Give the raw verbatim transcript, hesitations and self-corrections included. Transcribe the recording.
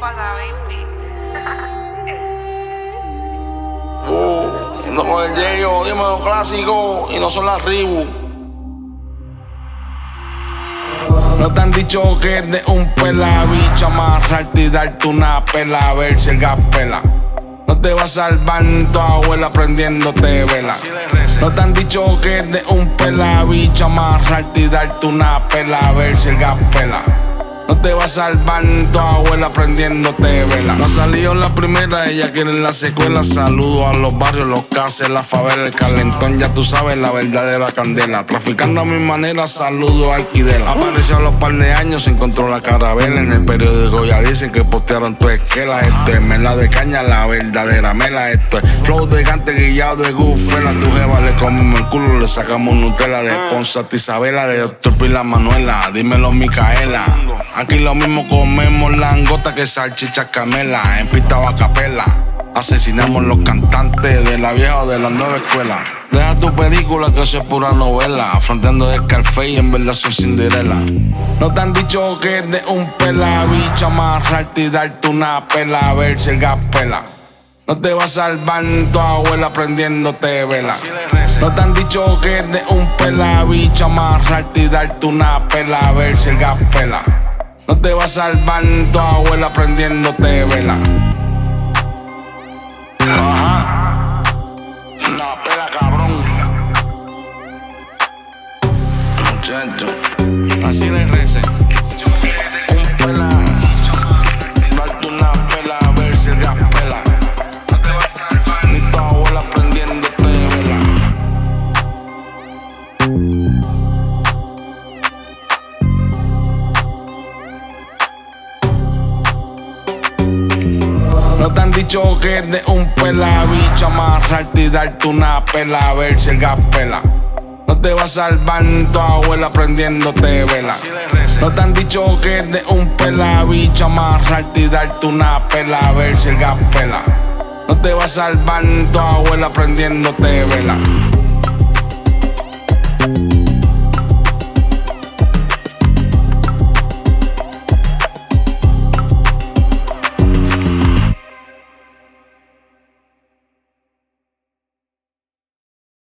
paga, baby. Uh, ando con el Yeyo, dime los clásicos y no son las Reebok. No te han dicho que es de un pela, bicho, amarrarte y darte una pela, a ver si el gas pela. No te va a salvar tu abuela prendiéndote vela. No te han dicho que es de un pela, bicho, amarrarte y darte una pela, a ver si el gas pela. No te va a salvar tu abuela prendiéndote vela. No ha salido la primera, ella quiere en la secuela. Saludos a los barrios, los cases, la favela, el calentón. Ya tú sabes, la verdadera candela. Traficando a mi manera, saludos al Kidela. Apareció a los par de años, se encontró la carabela. En el periódico ya dicen que postearon tu esquela. Esto es mela de caña, la verdadera mela. Esto es flow de gante guillado de gufela. Tu jeva le comemos el culo, le sacamos Nutella. De Ponce a Isabela, de doctor Pila Manuela. Dímelo, Micaela. Aquí lo mismo comemos langota que salchicha camela. En pista o a capela asesinamos los cantantes de la vieja o de la nueva escuela. Deja tu película que eso es pura novela. Fronteando de Scarface y en verdad son Cinderella. No te han dicho que es de un pela, bicho, amarrarte y darte una pela, a ver si el gas pela. No te va a salvar tu abuela prendiéndote vela. No te han dicho que es de un pela, bicho, amarrarte y darte una pela, a ver si el gas pela. No te va a salvar tu abuela prendiéndote vela. Ajá. Una pela, cabrón. Muchacho, así le recé. Un pela, darte una pela, a ver si el gas pela. No te va a salvar ni tu abuela prendiéndote vela. No te han dicho que es de un pela, bicho, amarrarte y darte una pela, a ver si el gas pela. No te va a salvar tu abuela prendiéndote vela. No te han dicho que es de un pela, bicho, amarrarte y darte una pela, a ver si el gas pela. No te va a salvar tu abuela prendiéndote vela.